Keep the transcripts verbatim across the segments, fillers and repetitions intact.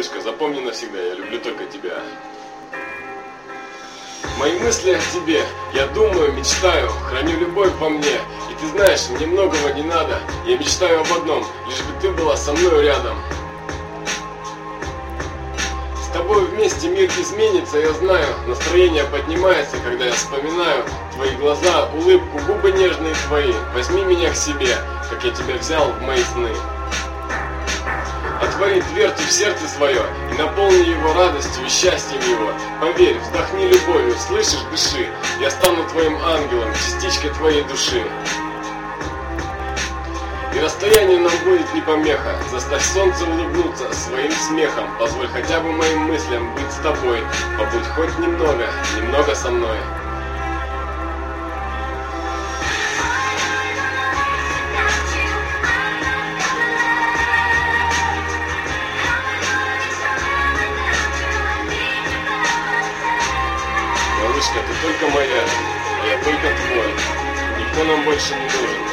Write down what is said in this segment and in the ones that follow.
малышка, запомни навсегда, я люблю только тебя. Мои мысли о тебе, я думаю, мечтаю, храню любовь во мне. И ты знаешь, мне многого не надо, я мечтаю об одном, лишь бы ты была со мной рядом. С тобой вместе мир изменится, я знаю. Настроение поднимается, когда я вспоминаю твои глаза, улыбку, губы нежные твои. Возьми меня к себе, как я тебя взял в мои сны. Отвори дверцу в сердце свое и наполни его радостью и счастьем его. Поверь, вздохни любовью, слышишь, дыши. Я стану твоим ангелом, частичкой твоей души. И расстояние нам будет не помеха. Заставь солнце улыбнуться своим смехом. Позволь хотя бы моим мыслям быть с тобой. Побудь хоть немного, немного со мной. Малышка, ты только моя, а я только твой. Никто нам больше не нужен.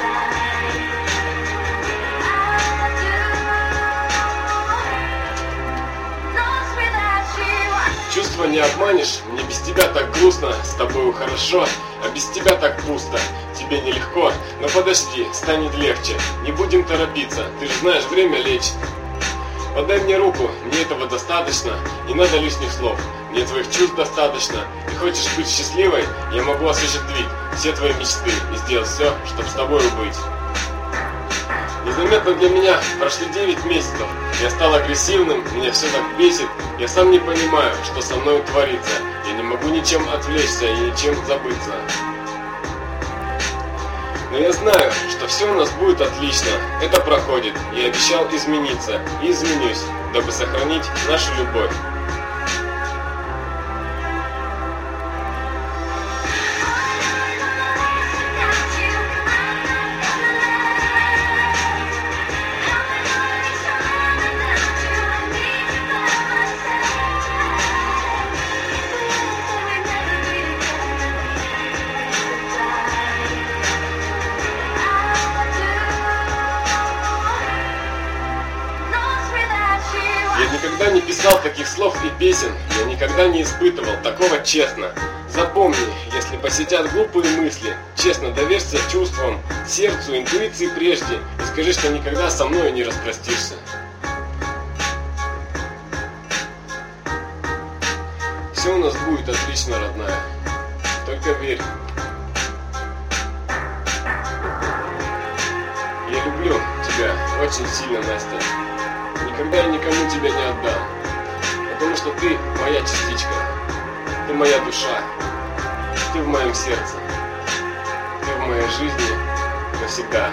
Чувства не обманешь, мне без тебя так грустно, с тобою хорошо, а без тебя так пусто. Тебе нелегко, но подожди, станет легче. Не будем торопиться, ты же знаешь, время лечит. Подай мне руку, мне этого достаточно, не надо лишних слов, мне твоих чувств достаточно. Ты хочешь быть счастливой, я могу осуществить все твои мечты и сделать все, чтобы с тобой быть. Незаметно для меня прошли девять месяцев, я стал агрессивным, меня все так бесит, я сам не понимаю, что со мной творится, я не могу ничем отвлечься и ничем забыться. Но я знаю, что все у нас будет отлично, это проходит, я обещал измениться и изменюсь, дабы сохранить нашу любовь. Я никогда не писал таких слов и песен, я никогда не испытывал такого честно. Запомни, если посетят глупые мысли, честно доверься чувствам, сердцу, интуиции прежде и скажи, что никогда со мной не распростишься. Все у нас будет отлично, родная, только верь. Я люблю тебя очень сильно, Настя. Никогда я никому тебя не отдам, потому что ты моя частичка, ты моя душа, ты в моем сердце, ты в моей жизни навсегда.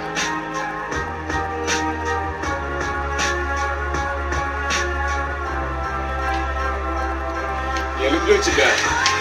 Я люблю тебя.